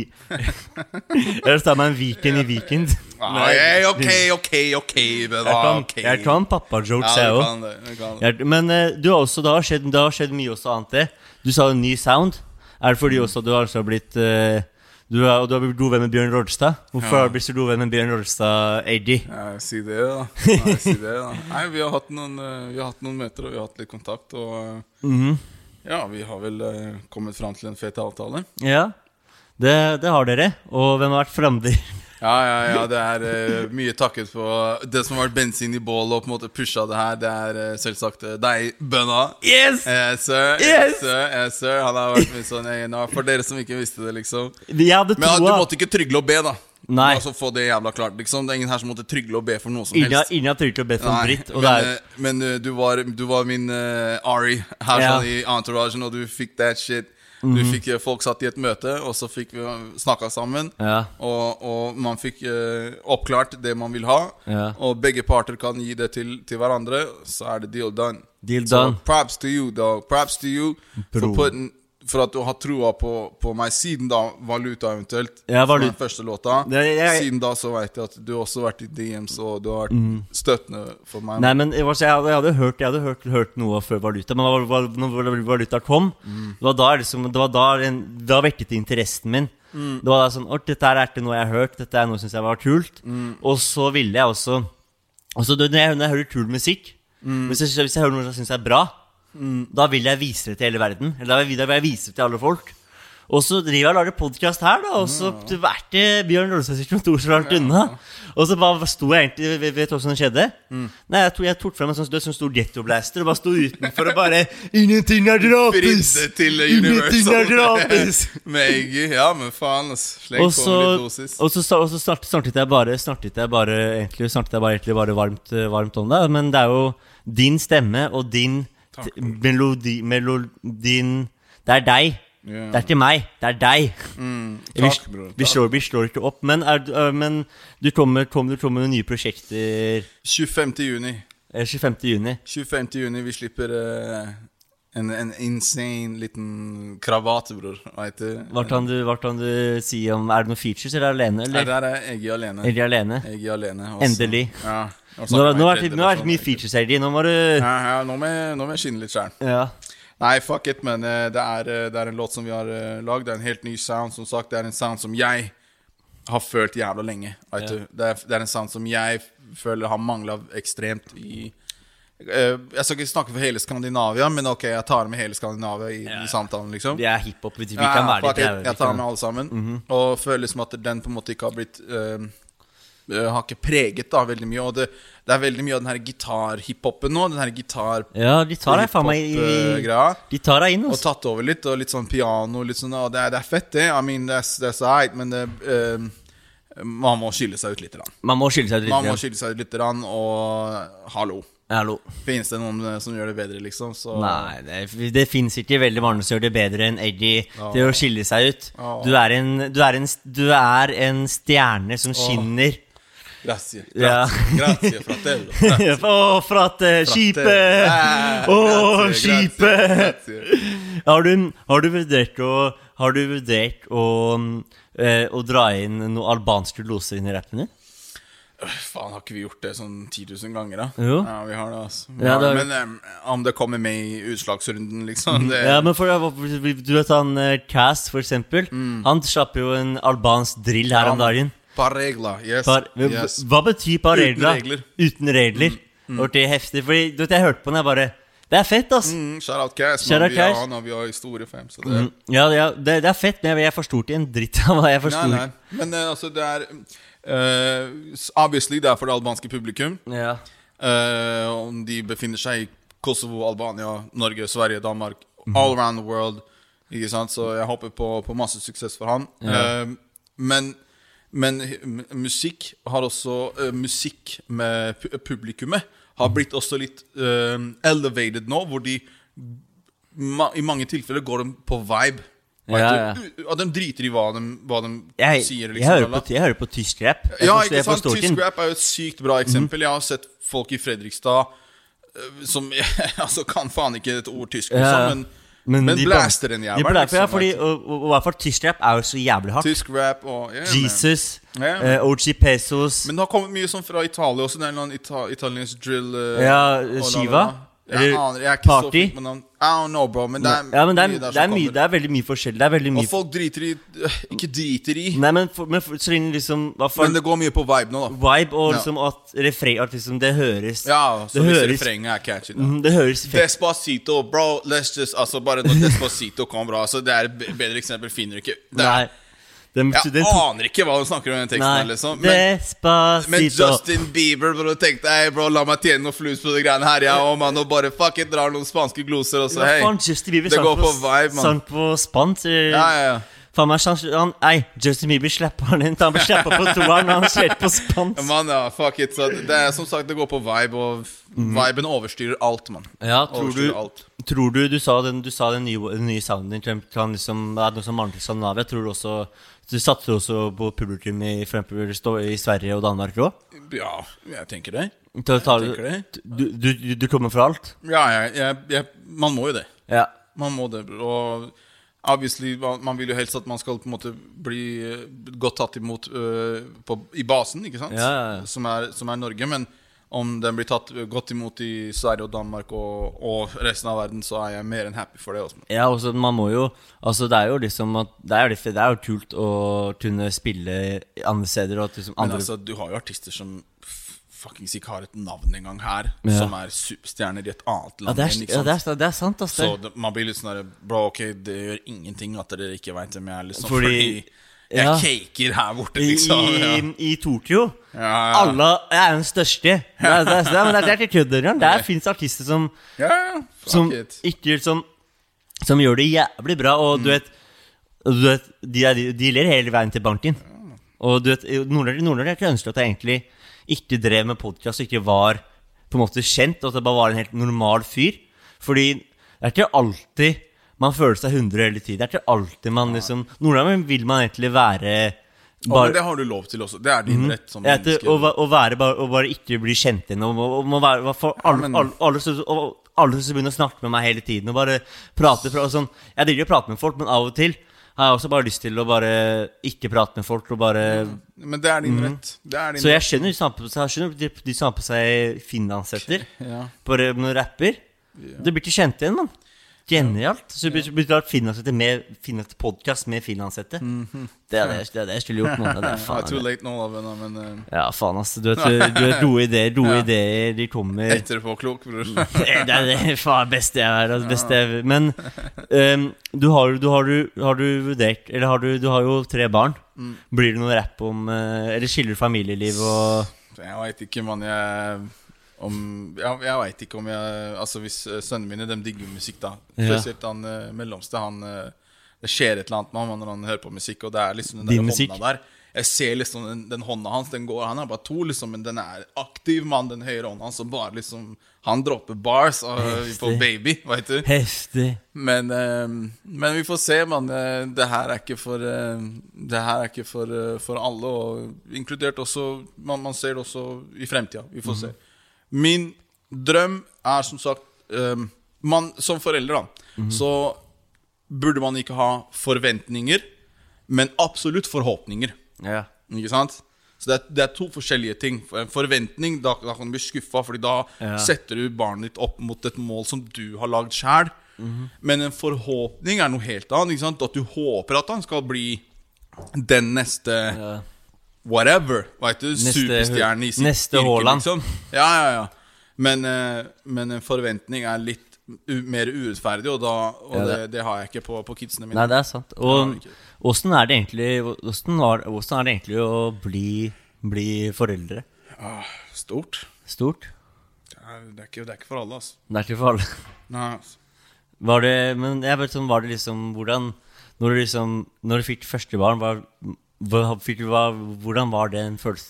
Jeg tar meg en Viken i Viken. Nei, ok, ok, ok, men da, ok. Jeg kan pappa-jokes, ja, jeg også. Det, det det. Men uh, du har også, det har, skjedd, det har skjedd mye også annet det. Du sa en ny sound. Er det fordi også du har altså blitt... Uh, du har, du har blitt god venn med Bjørn Rolstad. Hvorfor ja. har du blitt så god venn med Bjørn Rolstad, A D? Ja, si det da. Nei, si det da. Nei, vi har hatt noen, vi har hatt noen møter, og vi har hatt litt kontakt, og... Mm-hmm. Ja, vi har vel uh, kommet frem til en fet avtale. Ja, det, det har dere. Og hvem har vært fremdig? Ja, ja, ja, det er uh, mye takket på det som har vært bensin i bål og på en måte pushet det her. Det er uh, selvsagt uh, deg, Bønna. Yes! Yes, sir. Yes! Yes, sir. Yes, sir. Han har vært med sånn egen, for dere som ikke visste det, liksom. Men troa. Du måtte ikke trygle og be, da. Nei. Altså få det jævla klart, liksom. Det er ingen her som måtte trygle og be for noe som helst. Ingen har trygle og be for en dritt. Men, er... men uh, du, var, du var min uh, Ari her ja. sånn i entouragen, og du fikk that shit. Du mm-hmm. fikk, folk satt i et møte, og så fikk vi snakket sammen, ja. og, og man fikk uh, oppklart det man vil ha, ja. og begge parter kan gi det til, til hverandre, så er det deal done. Deal done. So, props to you, dog. Props to you for, putting, for at du har troa på, på meg siden da, Valuta eventuelt, ja, som den første låta. Det, jeg, jeg... Siden da så vet jeg at du også har vært i D Ms, og du har vært mm. støttende for meg. Nei, men jeg hadde, jeg hadde, hørt, jeg hadde hørt, hørt noe før Valuta, men når Valuta kom, mm. det var da, liksom, det var da, en, da vekket interessen min. Mm. Det var da sånn, dette er ikke noe jeg har hørt, dette er noe jeg synes jeg var kult. Mm. Og så ville jeg også, også når, jeg, når jeg hører kul musikk, mm. hvis, jeg, hvis jeg hører noe jeg synes er bra, Mm. da vil jeg vise det til hele verden. Eller da vil jeg vise det til alle folk. Og så driver jeg og lager podcast her da. Og så ja. vært det Bjørn Rolstad kontor så langt unna. Og så bare sto jeg egentlig, vet du hva som skjedde? Mm. Nei, jeg, tog, jeg tok frem en sånn, sånn stor ghetto-blaster og bare sto utenfor og bare ingenting er gratis! Til ingenting er gratis! Med Eggy, ja, men faen, sleng på med litt dosis. Og så, og så snart, snartet jeg bare, snartet jeg bare, egentlig, snartet jeg bare, egentlig bare varmt, varmt om det. Men det er jo din stemme og din melodi, melodien, det er deg. Yeah. Det er ikke meg, det er deg. Mm, takk, vi, vi, slår, vi slår ikke opp. Men, er, uh, men du kommer, kommer, du kommer med nye prosjekter tjuefemte juni tjuefemte juni tjuefemte juni, vi slipper uh, en, en insane liten kravat, bror. Hva kan, du, hva kan du si om, er det noen features, eller alene? Eller? Nei, der er Eggy alene. Eggy alene? Eggy alene også. Endelig. Ja. Nå har det vært mye features her, nå må du... Ja, ja, nå må jeg, nå må jeg skinne litt selv. Ja. Nei, fuck it, men uh, det, er, uh, det er en låt som vi har uh, laget. Det er en helt ny sound, som sagt. Det er en sound som jeg har følt jævla lenge, vet ja. du. Det er, det er en sound som jeg føler har manglet ekstremt i... Uh, jeg skal ikke snakke for hele Skandinavia, men ok, jeg tar med hele Skandinavia i, ja. i samtalen, liksom. Det er hiphop, vi, vi kan ja, være litt jeg, jeg tar med alle sammen, mm-hmm. og føler som at den på en måte ikke har blitt... Uh, Uh, har ikke preget da veldig mye. Og det, det er veldig mye av den her gitar-hiphopen nå. Den her gitar Ja, de tar deg faen meg i greia. De tar deg inn også. Og tatt over litt, og litt sånn piano litt sånn, og det, er, det er fett det. I mean, det er right, men det, uh, man må skille seg ut litt rann. Man må skille seg ut litt Man må skille seg ut litt rann, og hallo Hallo. Finnes det noen som gjør det bedre, liksom? Så... Nei, det, det finnes ikke veldig mange som gjør det bedre enn Eggy oh. til å skille seg ut. oh. du, er en, du, er en, du er en stjerne som skinner. Grazie, grazie, grazie fratello. Grazie. Åh, frate, skipet! Åh, skipet! Har du, har du vurdert å, har du vurdert å, eh, å dra inn noen albanske gloser inn i rappen din? Faen, har ikke vi gjort det sånn ti tusen ganger da? Jo. Ja, vi har det altså vi ja, har, det Men um, om det kommer med i utslagsrunden liksom det... Ja, men for du vet han Cass for eksempel mm. Han slapp jo en albansk drill her ja, om dagen Par regler, yes, par, yes. Hva betyr par regler? Uten regler Uten regler mm. Mm. Og det er heftig, fordi du vet jeg hørte på den jeg bare Det er fett ass mm, Shout out Cass, Shout man, out Cass. Vi, har, vi har store fem så det... mm. Ja, ja det, det er fett, men jeg, jeg forstod ikke en dritt av hva jeg forstod Nei, nei, men uh, altså det er Uh, obviously det er for det albanske publikum ja. uh, Om de befinner seg i Kosovo, Albania, Norge, Sverige, Danmark mm. All around the world ikke sant? Så jeg håper på, på masse suksess for han ja. uh, Men, men musikk har også uh, Musikk med publikummet har blitt også litt uh, elevated nå hvor de ma i mange tilfeller går de på vibe Ja, ja. Og de driter i hva de, hva de jeg, sier liksom, jeg, hører på, jeg hører på tysk rap jeg Ja, forstår, ikke sant, tysk tysk rap er jo et sykt bra eksempel mm. Jeg har sett folk i Fredrikstad Som altså, kan faen ikke et ord tysk liksom, ja. Men, men, men blaster den jævlig de liksom, ja, fordi, og, og, og hvert fall tysk rap er jo så jævlig hardt Tysk rap og yeah, Jesus, yeah, uh, O G Pesos Men det har kommet mye sånn fra Italia også Det er noen ita italiensk drill uh, Ja, Shiva Jeg aner, jeg er ikke Party? så flink med navn I don't know bro, men det er, ja, men det er, mye der det er, mye, det er veldig mye forskjell Det er veldig mye Og folk driter i, ikke driter i Nei, men, for, men for, så lenge liksom for, Men det går mye på vibe nå da Vibe og ja. liksom at refreng At liksom det høres Ja, så det hvis høres, refrenget er catchy da mm, Det høres fett Despacito, bro, let's just Altså bare når Despacito kommer bra Altså det er et bedre eksempel, finner du ikke det er, Nei Den, jeg den, aner ikke hva du snakker om i den teksten nei, her, liksom. men, Despacito men Justin Bieber, bro, tenkte jeg, bro, la meg tjene noe flus på det greiene her, ja, og man, og bare, fuck it, drar noen spanske gloser, og så, hei, det går på vibe, man. Sang på spans, ja, ja, ja. Faen meg, han, ei, Justin Bieber slipper han inn, han blir slappet på toeren, han slipper på spans. Man, ja, fuck it, så det er som sagt, det går på vibe, og mm. viben overstyrer alt, man. Ja, tror du, alt. tror du, du sa den, du sa den nye, den nye sounden din, kan liksom, det er noe som mangler til Skandinavia, tror du også, du satser også på publikum i, for eksempel, i Sverige og Danmark også? Ja, jeg tenker det. Ta, ta, jeg tenker det. Du, du, du kommer fra alt? Ja, jeg, jeg, jeg, man må jo det. Ja. Man må det, og... Obviously, man vil jo helst at man skal på en måte bli godt tatt imot uh, på, i basen, ikke sant? Ja, ja, ja. Som, er, som er Norge, men om den blir tatt godt imot i Sverige og Danmark og, og resten av verden, så er jeg mer enn happy for det også. Ja, også, man må jo, altså det er jo liksom at, det er jo, det er jo kult å kunne spille andre steder og at liksom andre... Men altså, du har jo artister som fuckings ikke har et navn en gang her, ja. Som er superstjerner i et annet land. Ja, det er, ja, det er, det er sant, altså. Så det, man blir litt sånn der, bro, ok, det gjør ingenting at dere ikke vet hvem jeg er, liksom, fordi, fordi jeg ja. Caker her borte, liksom. I, ja. i, i Tokyo, ja, ja. alle er den største. Det er, det er, det er, det er til kødder, ja. Der finnes artister som, ja, som ikke, som, som gjør det jævlig bra, og mm. du vet, du vet de, er, de ler hele veien til banken. Ja. Og du vet, noen av dem er ønsker at jeg egentlig ikke drev med podcast, ikke var på en måte kjent, og at det bare var en helt normal fyr. Fordi det er ikke alltid man føler seg hundre hele tiden. Det er ikke alltid man liksom... Noen av dem vil man egentlig være... Bare, oh, men det har du lov til også. Det er din mm, rett som menneske. Å, å være bare, å bare ikke bli kjent inn, og, og, og være, for alle, ja, men... alle, alle, alle, alle som begynner å snakke med meg hele tiden, og bare prate, og sånn. Jeg driver og prater med folk, men av og til har jeg også bare lyst til å bare ikke prate med folk og bare... Men det er din rett. Det er din så jeg skjønner de samme på seg, jeg skjønner de, de samme på seg finansetter ja. På noen rapper. Ja. Det blir ikke kjent igjen, man. Genialt. Så det blir klart finansetter med finnet podcast med finansetter. Mm-hmm. Det er det, det, er det jeg skulle gjort, man. Det er faen. Too late nå, da, men... Uh... Ja, faen, altså. Du vet, du vet gode ideer, gode ja. ideer, de kommer... Etterpå klok, bror. det er det faen beste jeg er, det beste jeg er. Men um, du har, du, har, du, har du vurdert, eller har du, du har jo tre barn. Mm. Blir det noen rapp om, uh, eller skiller du familieliv og... Jeg vet ikke, man, jeg... Om, jeg, jeg vet ikke om jeg altså hvis uh, sønnen mine, de digger musikk da spesielt ja. Han uh, mellomste han, uh, det skjer et eller annet med ham når han hører på musikk og det er liksom den der hånda der jeg ser liksom den, den hånda hans, den går, han er bare to liksom, men den er aktiv mann, den høyre hånda hans, så bare liksom, han dropper bars uh, på baby, vet du. Heftig. Men, uh, men vi får se, man, uh, det her er ikke for, uh, det her er ikke for, uh, for alle, og inkludert også, man, man ser det også i fremtiden, vi får mm. se. Min drøm er som sagt, um, man, som forelder da, mm. så burde man ikke ha forventninger, men absolutt forhåpninger. Ja. Ikke sant? Så det er, det er to forskjellige ting. For en forventning, da, da kan du bli skuffet, fordi da ja. setter du barnet ditt opp mot et mål som du har lagd selv. Mm-hmm. Men en forhåpning er noe helt annet, ikke sant? At du håper at han skal bli den neste ja. whatever, vet du, superstjerne i sitt neste yrke, liksom. Ja, ja, ja. Men, men en forventning er litt U- mer urettferdig, og, da, og ja, det. Det, det har jeg ikke på, på kidsene mine. Nei, det er sant. Og hvordan er det egentlig hvordan var, hvordan er det egentlig å bli, bli foreldre? Ah, stort. Stort? Det er, det, er ikke, det er ikke for alle, altså. Det er ikke for alle. Nei, altså. Var det, men jeg vet sånn, var det liksom, hvordan, når du liksom, når du fikk første barn, var, var, fikk, var, hvordan var det en følelse?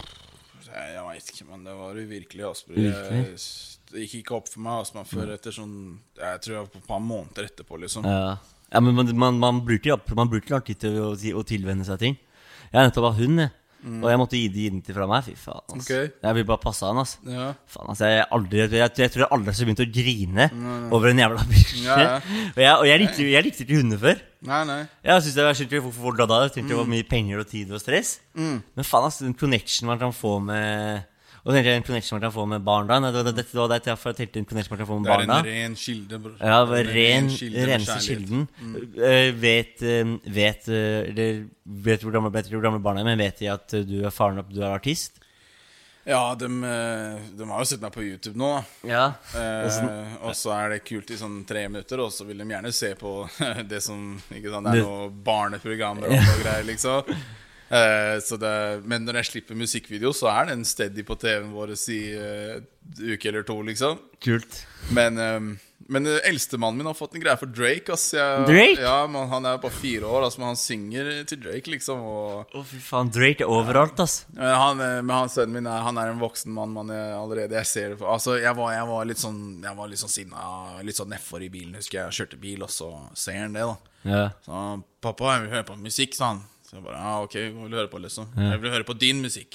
Jeg, jeg vet ikke, men det var jo virkelig, altså. Virkelig? Jeg, det gikk ikke opp for meg, altså, man før etter sånn, jeg tror jeg var på et par måneder etterpå, liksom. Ja, ja men man, man, man bruker ikke lang tid til å, å tilvenne seg ting. Jeg er nettopp av hund, jeg. Mm. Og jeg måtte gi det inn til fra meg, fy faen, altså. Okay. Jeg vil bare passe han, altså. Ja. Faen, altså, jeg, aldri, jeg, jeg, jeg tror jeg aldri har begynt å grine nei, nei. over en jævla bikkje. Ja, ja. og, jeg, og jeg likte, jeg likte ikke hunder før. Nei, nei. Jeg synes det var skikkelig hvorfor folk da, jeg tenkte mm. det var mye penger og tid og stress. Mm. Men faen, altså, den connection man kan få med... Og tenkte jeg en connection man kan få med barn da. Det var det derfor jeg tenkte en connection man kan få med barn da. Det er en ren kilde, bror. Ja, ren, ren kilde reneste kilden. Mm. Uh, vet, uh, vet, uh, eller, vet hvor gamle, vet hvor gamle barn er, men vet de at uh, du er faren opp, du er artist? Ja, de, de har jo sett meg på YouTube nå da. Ja. Uh, og så er det kult i sånn tre minutter, og så vil de gjerne se på det som, ikke sant, det er noe barneprogrammer og noe greier, liksom. Uh, så det, men når jeg slipper musikkvideo, så er den steady på T V-en vår i uh, uke eller to, liksom. Kult. Men, um, men uh, eldste mannen min har fått en greie for Drake, ass. Jeg, Drake? Ja, man, han er bare fire år, ass, men han synger til Drake, liksom. Å, oh, fy faen, Drake er overalt, ass. Men han, men han sønnen min, er, han er en voksen mann, man er allerede, jeg ser det for. Altså, jeg var, jeg var litt sånn, jeg var litt sånn sinna, litt sånn nedfor i bilen, husker jeg. Jeg kjørte bil, og så ser han det, da. Ja. Så, pappa, jeg vil høre på musikk, sa han. Så jeg bare, ja, ok, hva vil du høre på, liksom? Ja. Jeg vil høre på din musikk.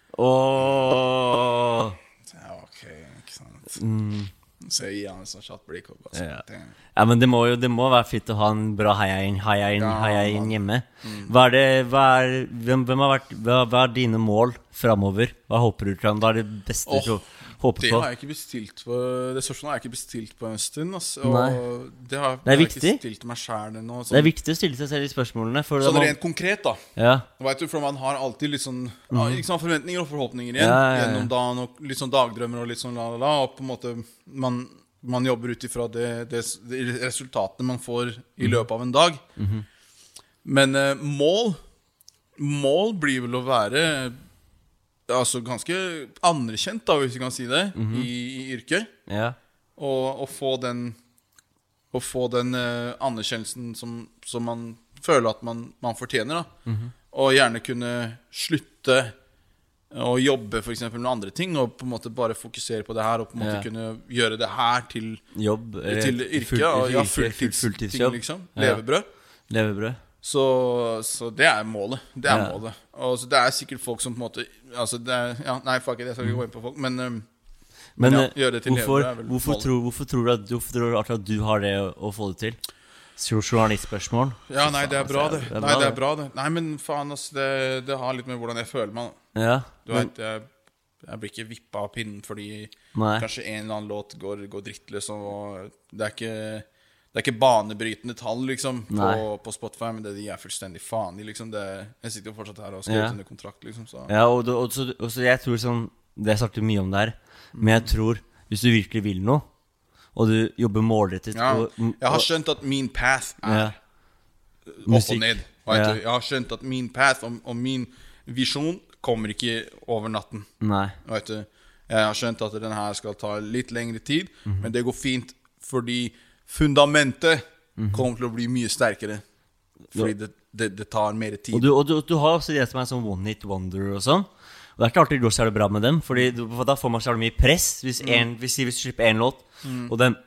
Åååå. Så ja, ok, ikke sant. Mm. Så jeg gir han en sånn kjatt blikk opp, altså. Ja. Ja, men det må jo det må være fint å ha en bra heia-inn heia inn, ja, heia inn hjemme. Mm. Hva er det, hva er, hvem, hvem har vært, hva, hva er dine mål fremover? Hva håper du til? Hva er det beste oh, du håper det på? Har jeg ikke bestilt på, det spørsmålet har jeg ikke bestilt på en stund, altså. Og Nei. det har, det er har viktig. Jeg ikke stilt meg selv nå. Sånn. Det er viktig å stille seg selv i spørsmålene. For sånn man... rent konkret, da. Ja. Vet du, for man har alltid litt sånn, mm. ja, liksom forventninger og forhåpninger igjen. Ja, ja, ja. Gjennom dagen, og litt sånn dagdrømmer og litt sånn la la la. Og på en måte, man, man jobber ut ifra det, det, det resultatene man får i løpet av en dag. Mm-hmm. Men uh, mål, mål blir vel å være... Altså ganske anerkjent da, hvis vi kan si det, mm-hmm. i, i yrket. Ja. Og, og få den Å få den uh, anerkjennelsen som, som man føler at man, man fortjener da. Mm-hmm. Og gjerne kunne slutte å jobbe for eksempel med andre ting, og på en måte bare fokusere på det her, og på en måte ja. kunne gjøre det her til jobb, til yrke, full, og, ja, fulltids, fulltidsjobb, liksom. Levebrød. Ja. Levebrød. Så, så det er målet. Det er ja. målet. Og så det er sikkert folk som på en måte altså det er, ja, nei, fuck it, jeg skal ikke gå inn på folk. Men, um, men, men ja, gjøre det til hvorfor, lever, hvorfor, tror, hvorfor tror du at, hvorfor tror du at du har det å, å få det til? Journalistspørsmål. Ja, nei, det er bra det. det er Nei, det er bra det. Nei, men faen, altså, det, det har litt med hvordan jeg føler meg. Ja, du men... vet, jeg, jeg blir ikke vippet av pinnen fordi nei. Kanskje en eller annen låt går, går drittløs, og det er ikke... Det er ikke banebrytende tall liksom på, på Spotify, men det de er fullstendig faen i liksom. Det, jeg sitter jo fortsatt her og skriver ja. under kontrakt liksom, så. Ja, og, og, og, så, og så jeg tror sånn, det har jeg sagt mye om der, men jeg tror, hvis du virkelig vil noe, og du jobber målrettet ja. og, og, Jeg har skjønt at min path er ja. opp og ned ja. Jeg har skjønt at min path og, og min visjon kommer ikke over natten. Nei. Vet du? Jeg har skjønt at den her skal ta litt lengre tid, mm-hmm. men det går fint fordi fundamentet mm-hmm. kommer til å bli mye sterkere. Fordi det, det, det tar mer tid. Og du, og du, du har også det som er sånn one hit wonder og sånn. Og det er ikke alltid det går så bra med dem, fordi du, for da får man så mye press. Hvis, en, hvis, hvis du slipper en låt, mm. og den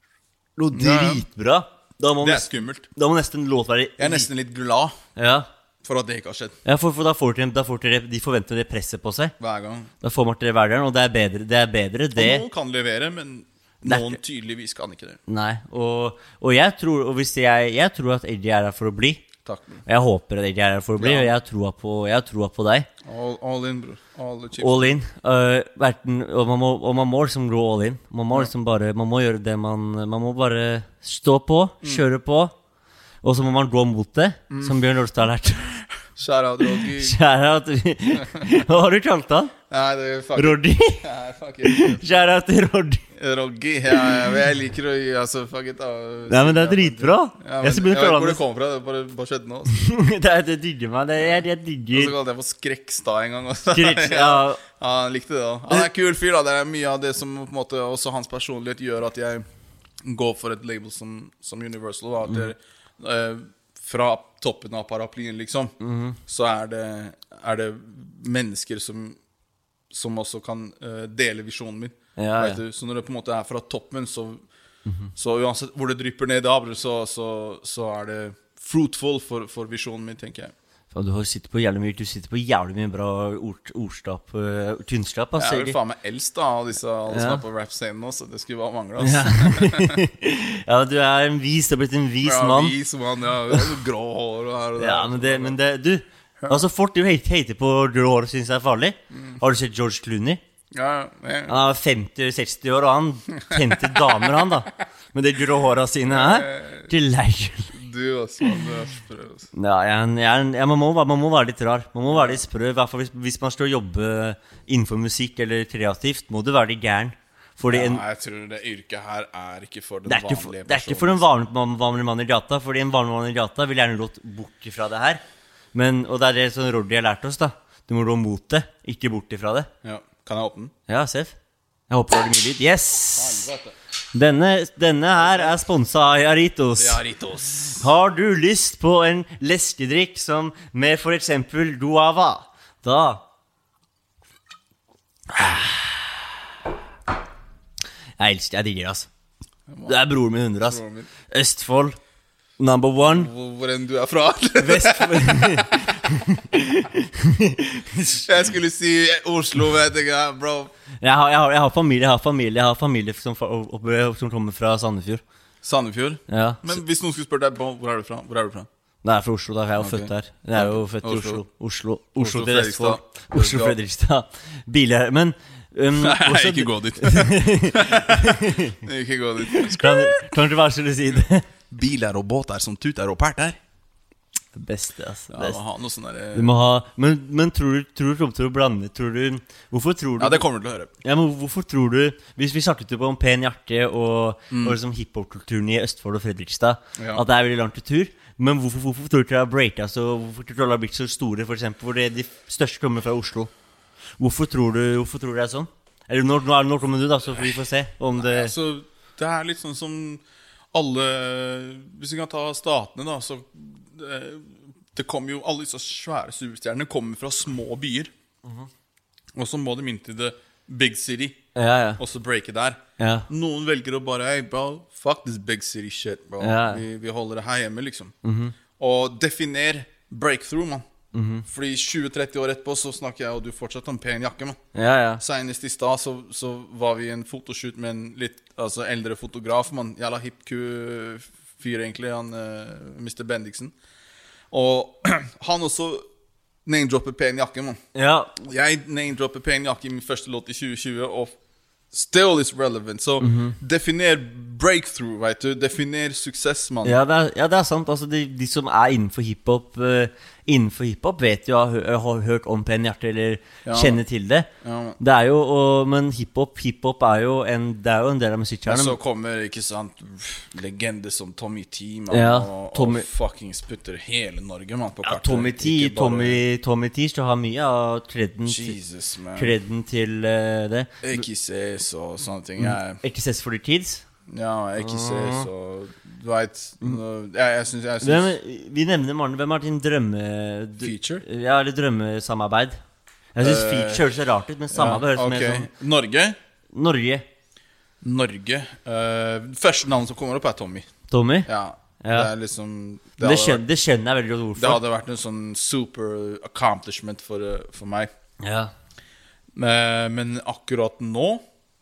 låt dritbra, da må, det er skummelt. Da må nesten låt være... Jeg er nesten litt glad. Ja. For at det ikke har skjedd. Ja, for, for da får de, da får de, de forventer det presset på seg. Hver gang. Da får man til det hver gang, og det er bedre det. Er bedre, det. Og noen kan levere, men noen tydeligvis kan ikke det. Nei, og, og jeg tror og hvis jeg, jeg tror at Eddie er her for å bli. Takk. Jeg håper at Eddie er her for å bli, ja. Og jeg tror på, jeg tror på deg. All, all in, bror. All, all in. Uh, verden, og, man må, og man må liksom gå all in. Man må, ja. liksom bare, man må gjøre det man Man må bare stå på, mm. kjøre på. Og så må man gå mot det, mm. som Bjørn Olstad har lært. Shout-out, Roggi. Shout-out. Hva har du kalt han? Nei, det er fuck Roddy? Nei, fuck it. Shout-out til Roddy. Roggi, ja, jeg liker å gi, altså, fuck it da. Nei, men det er dritbra. Ja, men, jeg, jeg vet hvor det kommer fra, det bare, bare skjedde nå. det, er, det digger meg, det er, jeg digger. Og så kalte jeg for Skrekkstad en gang også. Skrekk, ja. Ja, han likte det da. Han er kul fyr da, det er mye av det som på en måte, også hans personlighet gjør at jeg går for et label som, som Universal da, at det er, uh, fra toppen av paraplyen liksom, mm-hmm. så er det, er det mennesker som, som også kan uh, dele visjonen min, ja, vet ja. Du? Så når det på en måte er fra toppen, så, mm-hmm. så uansett hvor det drypper ned av, så, så, så er det fruitful for, for visjonen min, tenker jeg. Ja, du har sittet på jævlig mye, du sitter på jævlig mye bra ord, ordstap, uh, kunnskap. Altså. Jeg er vel faen meg eldst da, av disse alle ja. Som er på rap-scenen nå, så det skulle bare mangle. Altså. Ja. Ja, du er en vis, du har blitt en vis ja, mann. Ja, vis mann, ja, du har grå hår og her og der. Ja, men det, men det du, altså folk du hater på grå hår og synes det er farlig. Mm. Har du sett George Clooney? Ja, ja. Han er femti seksti år, og han tente damer han da. Med det grå håret sine her, til leir. Du også, du er sprø også. Ja, jeg, jeg, jeg, man, må, man må være litt rar. Man må være litt sprø. I hvert fall hvis, hvis man skal jobbe innenfor musikk eller kreativt, må du være litt gæren. Fordi ja, en, jeg tror det yrket her er ikke for den vanlige personen. Det er ikke for den vanlige, vanlige mannen i gata. Fordi en vanlig mann i gata vil gjerne gått bort ifra det her. Men, og det er det som Roddy har lært oss da. Du må gå mot det, ikke bort ifra det. Ja, kan jeg åpne den? Ja, Sef. Jeg håper det er mye litt. Yes! Denne, denne her er sponset av Jarritos. Jarritos. Har du lyst på en leskedrikk som med for eksempel guava? Da Jeg elsker, jeg digger det, altså. Det er broren min hundre, altså. Østfold, number one. Hvor enn du er fra? Vestfold. Jeg skulle si Oslo, vet jeg ikke, bro. Jeg har, jeg, har, jeg har familie, jeg har familie, jeg har familie som, som kommer fra Sandefjord. Sandefjord? Ja. Men hvis noen skulle spørre deg, hvor er du fra? Hvor er du fra? Det er fra Oslo, da. Jeg er jo okay. født her. Jeg er jo født i Oslo. Oslo, Oslo, Oslo til Vestfold. Oslo, Fredrikstad. Biler, men um, Nei, også, ikke gå dit. Ikke gå dit. Kan, kan du være så du si det? Biler og båter som tuter og pert her. Det beste, altså. Ja, må ha noe sånn der... Du må ha... Men, men tror du tror du kommer til å blande? Tror du... Hvorfor tror du... Ja, det kommer du til å høre. Ja, men hvorfor tror du... Hvis vi startet på en pen hjerte og, mm. og liksom hiphop-kulturen i Østfold og Fredrikstad, ja. At det er veldig langt til tur, men hvorfor, hvorfor tror du det har breaket? Så hvorfor tror du det har blitt så store, for eksempel, hvor det, de største kommer fra Oslo? Hvorfor tror du, hvorfor tror du det er sånn? Eller når, når, når kommer du da, så får vi få se om det... Nei, altså, det er litt sånn som alle... Hvis vi kan ta statene da, så... Det, det kommer jo, alle disse svære superstjernene kommer fra små byer. Uh-huh. Og så må de inn til the big city. Ja, ja. Og så breake der. Ja. Noen velger å bare, hey bro, fuck this big city shit, bro. Ja. Vi, vi holder det her hjemme, liksom. Uh-huh. Og definer breakthrough, man. Uh-huh. Fordi tjue til tretti år etterpå så snakker jeg, og du fortsatt om pen jakke, man. Ja, ja. Senest i stad så, så var vi i en fotoshoot med en litt altså, eldre fotograf, man. Jævla hip-ku-fyr egentlig, han uh, mister Bendiksen. Og han også name-dropper pen jakke, man. Ja. Jeg name-dropper pen jakke i min første låt i tjue tjue, og still is relevant. Så mm-hmm. definer breakthrough, vet du. Definer suksess, man. Ja, det er, ja, det er sant. Altså, de, de som er innenfor hiphop uh, Innenfor hiphop vet jo har, har hørt om pen hjerte eller ja. Kjenner til det. Ja. Det er jo, og, men hiphop Hiphop er jo en, det er jo en del av musikkerne. Og så kommer, ikke sant, legende som Tommy T, man, ja, og, Tommy, og fucking sputter hele Norge, man, på kartet. Ja, Tommy T, bare... Tommy, Tommy T skal ha mye av kredden, Jesus, man. Kredden til uh, det. X S og sånne ting. Jeg... X S for the kids. Ja, jeg ikke ser så Du vet Jeg, jeg synes, jeg synes hvem, Vi nevner Martin. Hvem er din drømme Feature? Ja, eller drømmesamarbeid? Jeg synes uh, feature høres så rart ut, men samarbeid høres okay. mer sånn Norge? Norge Norge uh, Første navn som kommer opp er Tommy. Tommy? Ja, ja. Det er liksom Det, det, skjønner, det skjønner jeg veldig godt hvorfor. Det hadde vært en sånn super accomplishment for, for meg. Ja. Men, men akkurat nå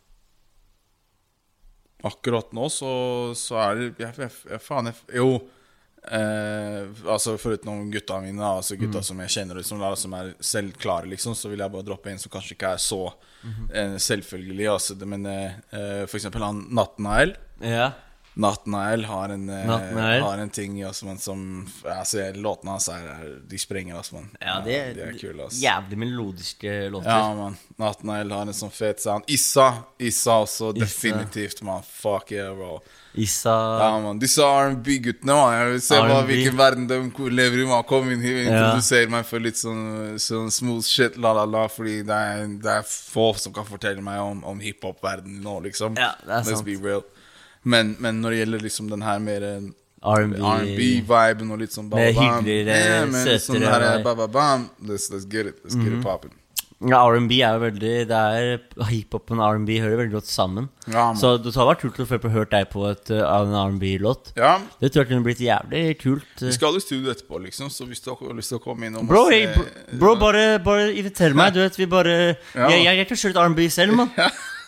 Akkurat nå så, så er det jeg, jeg, jeg, faen, jeg, Jo eh, altså foruten gutta mine, altså gutta mm. som jeg kjenner liksom, som er selvklare liksom, så vil jeg bare droppe en som kanskje ikke er så mm-hmm. eh, selvfølgelig altså, det, men eh, for eksempel han Nathanael. Ja. Nathanael har en eh, Nathanael. har en ting altså, man, som altså, låtene hans er, er de sprenger altså, man. Ja, det er, ja, de er kule, altså. Jævlig melodiske låter. Ja, man. Nathanael har en sånn fet sound. Issa, Issa også, Issa. Definitivt, man. Fuck yeah, bro. Issa. Ja, man. Disse R and B-guttene, man. Jeg vil se hva, hvilken verden de lever i, man. Kom inn her og introduserer meg for litt sånn, sånn smooth shit, la la la, fordi det er, det er få som kan fortelle meg om, om hiphop-verden nå, liksom. Ja, det er sant. Let's be real. Men, men når det gjelder liksom den her mer R and B-viben og litt sånn med hyggeligere, yeah, søtere sånn her, ba, ba, bam. Let's, let's get it, let's mm-hmm. get it poppin'. Ja, R and B er jo veldig det er, hiphop og R and B hører veldig godt sammen. Ja, så det har vært kult å få hørt deg på et, uh, en R and B-låt. Ja. Det tror jeg kunne blitt jævlig kult. Vi skal i studio etterpå liksom, så hvis du har lyst til å komme inn og Bro, jeg, bro, bro bare, bare inviter meg, du vet, vi bare ja. Jeg, jeg, jeg kan kjøre et R and B selv, man.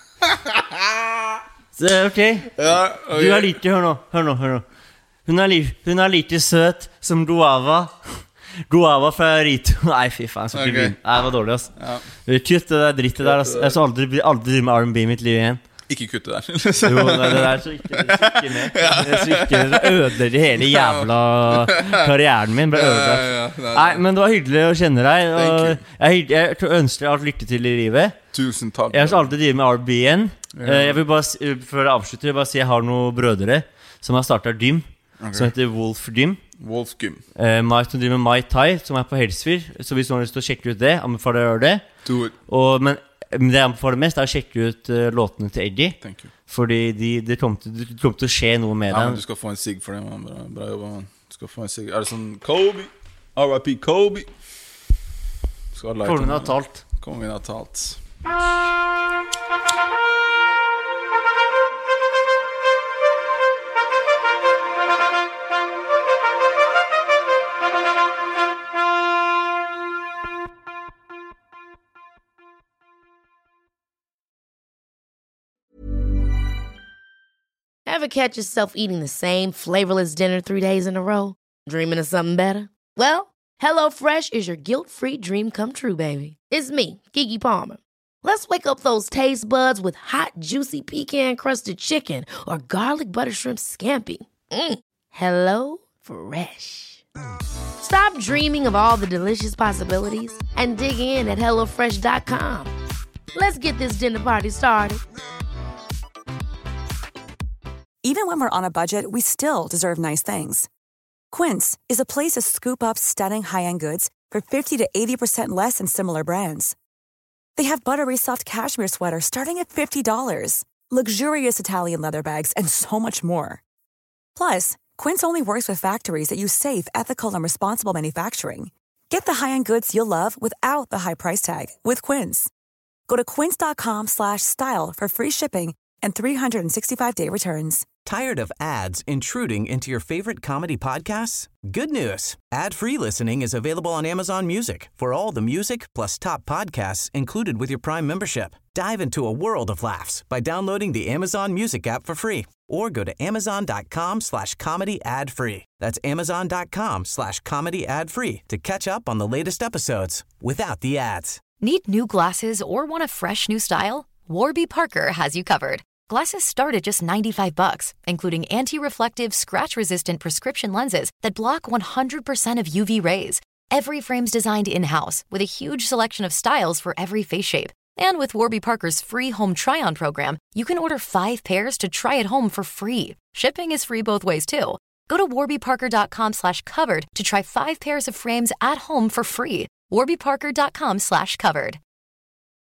Så, ok, ja, okay. Du er lite, hør nå, hør nå, hør nå. Hun er, li, hun er lite søt som Guava. Guava fra Rito. Nei, fy faen, så ikke okay. Nei, det var dårlig, ass. Ja. Kutt det der drittet der, ass. Jeg skal aldri, aldri med R and B i mitt liv igjen. Ikke kutte der. Jo, det der så ikke, det ikke ned. Det så ikke ned. Det ødelegger hele jævla karrieren min. Ble ødelagt. Ja, ja, ja. Nei, men det var hyggelig å kjenne deg. Og jeg, jeg ønsker deg alt lykke til i livet. Tusen takk. Jeg skal aldri drive med R and B igjen. Jeg vil bare, før jeg avslutter, jeg vil bare si jeg har noen brødre som har startet gym, okay. Som heter Wolf Gym. Wolf Gym. Eh, Mai, som driver med Mai Tai, som er på Helsfyr. Så hvis du har lyst til å sjekke ut det, anbefaler jeg å gjøre det. Do it. Og, men Men det jeg anbefaler mest er å sjekke ut uh, låtene til Eddie. Thank you. Fordi de, det kommer til, kom til å skje noe med ja, dem. Men du skal få en sigg for det, man. Bra, bra jobba, man. Du skal få en sigg. Er det sånn Kobe? R I P Kobe. Kongen har talt. Kongen har talt. Ever catch yourself eating the same flavorless dinner three days in a row? Dreaming of something better? Well, HelloFresh is your guilt-free dream come true, baby. It's me, Keke Palmer. Let's wake up those taste buds with hot, juicy pecan-crusted chicken or garlic butter shrimp scampi. Mm. Hello Fresh. Stop dreaming of all the delicious possibilities and dig in at hello fresh dot com. Let's get this dinner party started. Even when we're on a budget, we still deserve nice things. Quince is a place to scoop up stunning high-end goods for fifty to eighty percent less than similar brands. They have buttery soft cashmere sweaters starting at fifty dollars, luxurious Italian leather bags, and so much more. Plus, Quince only works with factories that use safe, ethical, and responsible manufacturing. Get the high-end goods you'll love without the high price tag with Quince. Go to quince dot com slash style for free shipping and three sixty-five day returns. Tired of ads intruding into your favorite comedy podcasts? Good news. Ad-free listening is available on Amazon Music for all the music plus top podcasts included with your Prime membership. Dive into a world of laughs by downloading the Amazon Music app for free or go to amazon.com slash comedy ad-free. That's amazon.com slash comedy ad-free to catch up on the latest episodes without the ads. Need new glasses or want a fresh new style? Warby Parker has you covered. Glasses start at just ninety-five bucks, including anti-reflective, scratch-resistant prescription lenses that block one hundred percent of U V rays. Every frame's designed in-house with a huge selection of styles for every face shape. And with Warby Parker's free home try-on program, you can order five pairs to try at home for free. Shipping is free both ways, too. Go to warbyparker.com slash covered to try five pairs of frames at home for free. warbyparker.com slash covered.